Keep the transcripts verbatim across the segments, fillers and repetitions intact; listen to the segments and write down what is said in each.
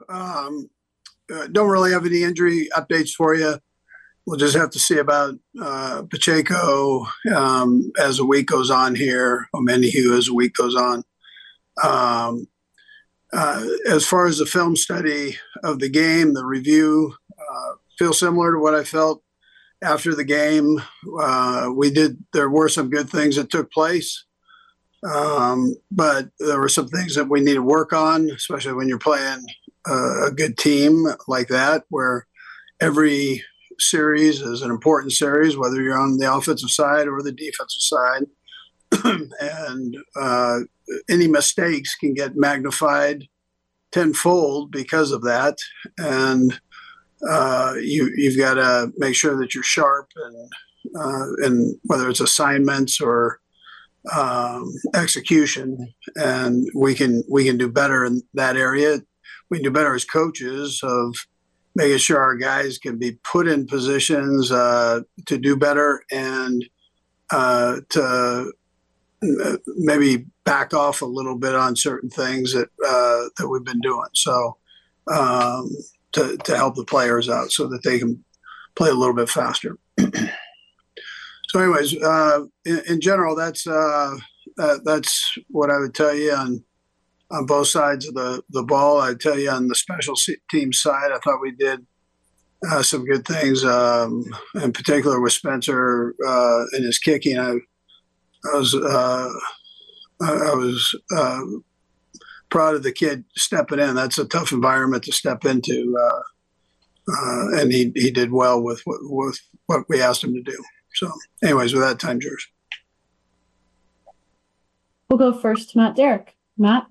Um, uh, don't really have any injury updates for you. We'll just have to see about uh, Pacheco um, as the week goes on here, Omenihu as the week goes on. Um, uh, as far as the film study of the game, the review uh, feels similar to what I felt after the game. Uh, we did, there were some good things that took place, um, but there were some things that we need to work on, especially when you're playing a, a good team like that, where every series is an important series, whether you're on the offensive side or the defensive side. and uh, any mistakes can get magnified tenfold because of that. And uh, you, you've got to make sure that you're sharp, and, uh, and whether it's assignments or um, execution, and we can we can do better in that area. We can do better as coaches of making sure our guys can be put in positions uh, to do better, and uh, to maybe back off a little bit on certain things that uh, that we've been doing. So um, to to help the players out so that they can play a little bit faster. So, anyways, uh, in, in general, that's uh, uh, that's what I would tell you on. On both sides of the, the ball. I tell you, on the special team side, I thought we did uh, some good things, um, in particular with Spencer uh, and his kicking. I, I was uh, I was uh, proud of the kid stepping in. That's a tough environment to step into, uh, uh, and he he did well with what, with what we asked him to do. So, anyways, with that, time's yours. We'll go first to Matt Derrick. Matt.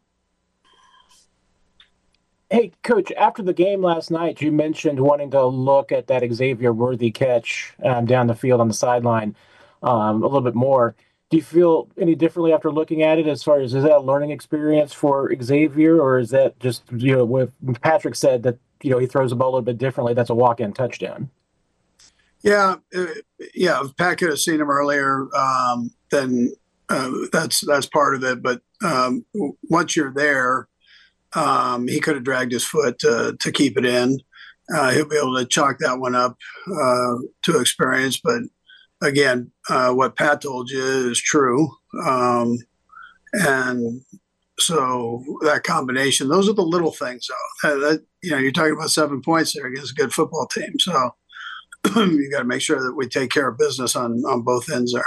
Hey, Coach, after the game last night, you mentioned wanting to look at that Xavier Worthy catch um, down the field on the sideline um, a little bit more. Do you feel any differently after looking at it, as far as, is that a learning experience for Xavier, or is that just, you know, when Patrick said that, you know, he throws the ball a little bit differently, that's a walk-in touchdown? Yeah, uh, yeah, if Pat could have seen him earlier, um, then uh, that's that's part of it. But um, once you're there, Um, he could have dragged his foot to, to keep it in. Uh, he'll be able to chalk that one up uh, to experience. But again, uh, what Pat told you is true. Um, and so that combination, those are the little things, though. That, that, you know, you're talking about seven points there against a good football team. So you got to make sure that we take care of business on, on both ends there.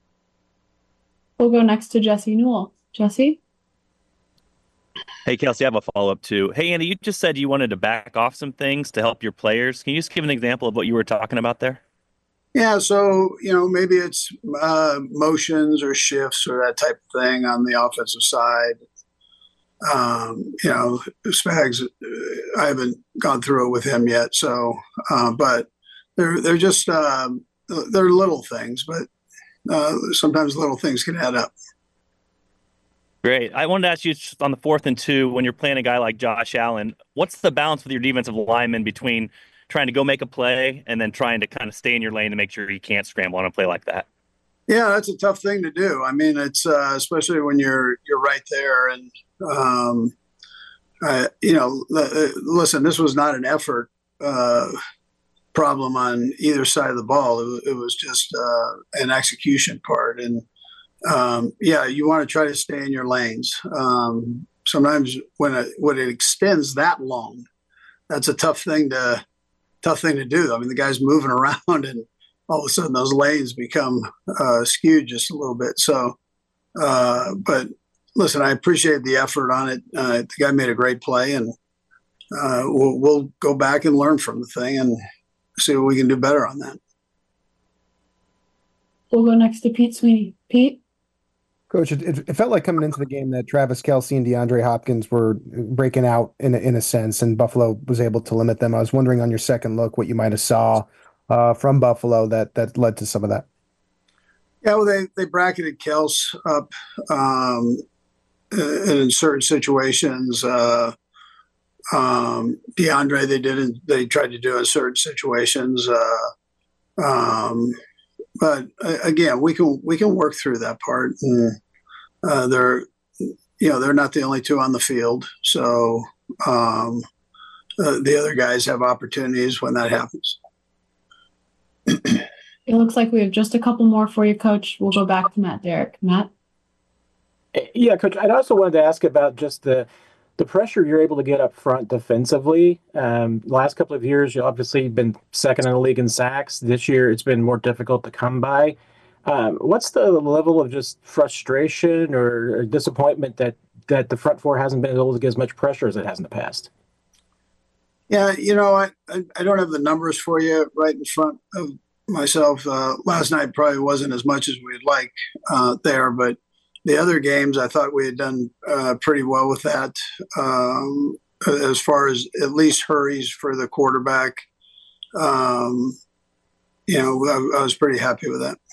We'll go next to Jesse Newell. Jesse? Hey, Kelsey, I have a follow-up too. Hey, Andy, you just said you wanted to back off some things to help your players. Can you just give an example of what you were talking about there? Yeah, so, you know, maybe it's uh, motions or shifts or that type of thing on the offensive side. Um, you know, Spags, I haven't gone through it with him yet. So, uh, but they're, they're just, um, they're little things, but uh, sometimes little things can add up. Great. I wanted to ask you on the fourth and two, when you're playing a guy like Josh Allen, what's the balance with your defensive lineman between trying to go make a play and then trying to kind of stay in your lane to make sure you can't scramble on a play like that? Yeah, that's a tough thing to do. I mean, it's uh, especially when you're you're right there, and um, uh, you know, listen, this was not an effort uh, problem on either side of the ball. It, it was just uh, an execution part, and Um, yeah, you want to try to stay in your lanes. Um, sometimes when it, when it extends that long, that's a tough thing to tough thing to do. I mean, the guy's moving around, and all of a sudden those lanes become uh, skewed just a little bit. So, uh, but listen, I appreciate the effort on it. Uh, the guy made a great play, and uh, we'll, we'll go back and learn from the thing and see what we can do better on that. We'll go next to Pete Sweeney. Pete? Coach, it, it felt like coming into the game that Travis Kelce and DeAndre Hopkins were breaking out in a, in a sense, and Buffalo was able to limit them. I was wondering on your second look what you might have saw uh, from Buffalo that that led to some of that. Yeah, well, they, they bracketed Kels up um, in certain situations. Uh, um, DeAndre, they did they tried to do in certain situations. Uh, um, but uh, again, we can we can work through that part. And, uh, they're you know they're not the only two on the field, so um, uh, the other guys have opportunities when that happens. It looks like we have just a couple more for you, Coach. We'll go back to Matt Derrick. Matt? Yeah, Coach, I'd also wanted to ask about just the the pressure you're able to get up front defensively. Um, last couple of years, you've obviously been second in the league in sacks. This year, it's been more difficult to come by. Um, what's the level of just frustration or, or disappointment that, that the front four hasn't been able to get as much pressure as it has in the past? Yeah, you know, I, I, I don't have the numbers for you right in front of myself. Uh, last night probably wasn't as much as we'd like uh, there, but the other games I thought we had done uh, pretty well with that um, as far as at least hurries for the quarterback. Um, you know, I, I was pretty happy with that.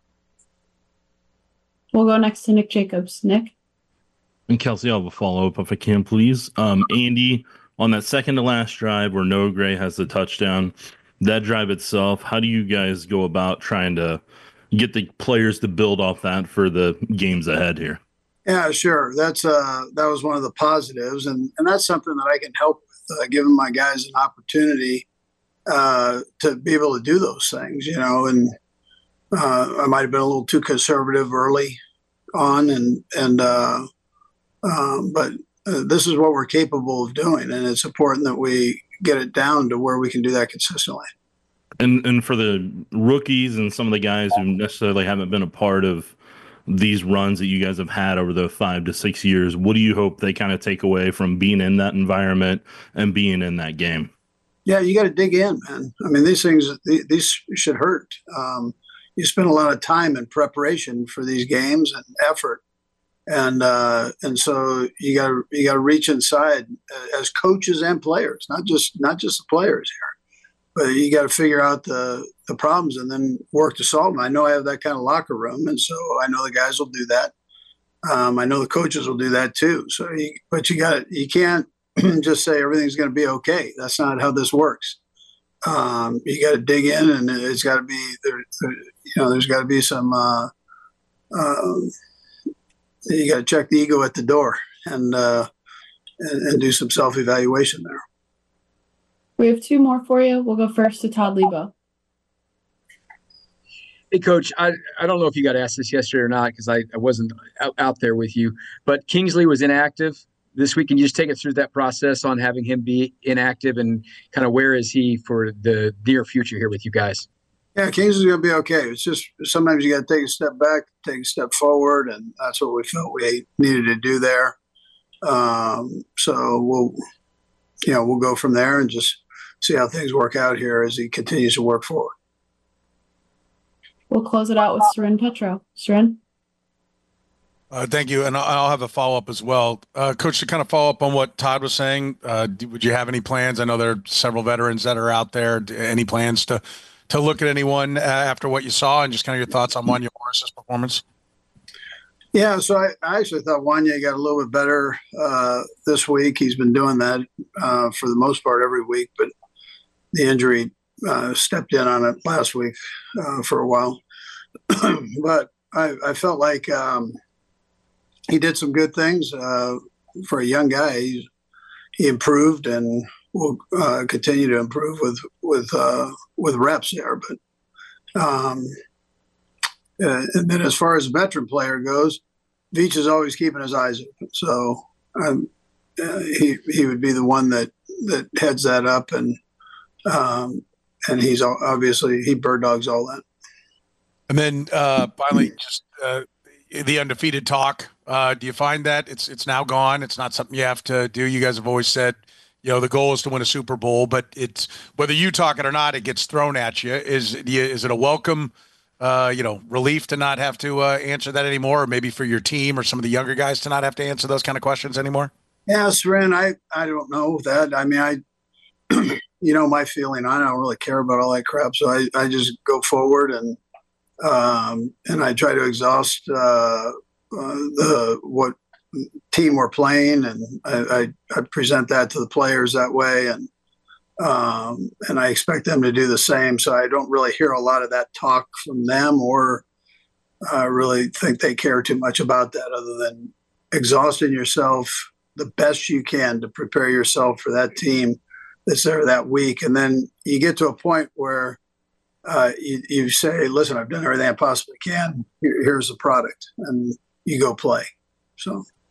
We'll go next to Nick Jacobs. Nick? And Kelsey, I'll have a follow-up if I can, please. Um, Andy, on that second to last drive where Noah Gray has the touchdown, that drive itself, how do you guys go about trying to get the players to build off that for the games ahead here? Yeah, sure. That's uh, that was one of the positives, and, and that's something that I can help with, uh, giving my guys an opportunity uh, to be able to do those things, you know, and uh, I might have been a little too conservative early on, and, and uh, um, but uh, this is what we're capable of doing, and it's important that we get it down to where we can do that consistently. And and for the rookies and some of the guys who necessarily haven't been a part of these runs that you guys have had over the five to six years, what do you hope they kind of take away from being in that environment and being in that game? Yeah, you got to dig in, man. I mean, these things, these should hurt. Um, you spend a lot of time in preparation for these games and effort. And uh, and so you got to you got to reach inside as coaches and players, not just not just the players here. But you got to figure out the, the problems and then work to solve them. I know I have that kind of locker room, and so I know the guys will do that. Um, I know the coaches will do that too. So, you, but you got you can't just say everything's going to be okay. That's not how this works. Um, you got to dig in, and it's got to be there. there you know, there's got to be some. Uh, um, you got to check the ego at the door and uh, and, and do some self evaluation there. We have two more for you. We'll go first to Todd Lebo. Hey, Coach, I, I don't know if you got asked this yesterday or not because I, I wasn't out, out there with you, but Kingsley was inactive this week. Can you just take it through that process on having him be inactive and kind of where is he for the near future here with you guys? Yeah, Kingsley's going to be okay. It's just sometimes you got to take a step back, take a step forward, and that's what we felt we needed to do there. Um, so we'll, you know, we'll go from there and just see how things work out here as he continues to work forward. We'll close it out with Seren Petro. Seren? Uh, thank you. And I'll have a follow-up as well. Uh, Coach, to kind of follow up on what Todd was saying, uh, would you have any plans? I know there are several veterans that are out there. Any plans to to look at anyone uh, after what you saw and just kind of your thoughts on Wanya Morris's performance? Yeah, so I, I actually thought Wanya got a little bit better uh, this week. He's been doing that uh, for the most part every week, but the injury uh, stepped in on it last week uh, for a while. But I, I felt like um, he did some good things uh, for a young guy. He, he improved and will uh, continue to improve with with uh, with reps there. But um, uh, and then as far as a veteran player goes, Veach is always keeping his eyes open. So um, uh, he he would be the one that that heads that up and. Um, and he's obviously he bird dogs all that. And then uh, finally, just uh, the undefeated talk. Uh, do you find that it's it's now gone? It's not something you have to do. You guys have always said, you know, the goal is to win a Super Bowl, but it's whether you talk it or not, it gets thrown at you. Is is it a welcome, uh, you know, relief to not have to uh, answer that anymore, or maybe for your team or some of the younger guys to not have to answer those kind of questions anymore? Yeah, Seren, I I don't know that. I mean, I. You know, my feeling, I don't really care about all that crap. So I, I just go forward and um, and I try to exhaust uh, uh, the what team we're playing, and I, I, I present that to the players that way, and um, and I expect them to do the same. So I don't really hear a lot of that talk from them, or I really think they care too much about that, other than exhausting yourself the best you can to prepare yourself for that team that's there that week. And then you get to a point where uh, you, you say, listen, I've done everything I possibly can. Here, here's the product, and you go play. So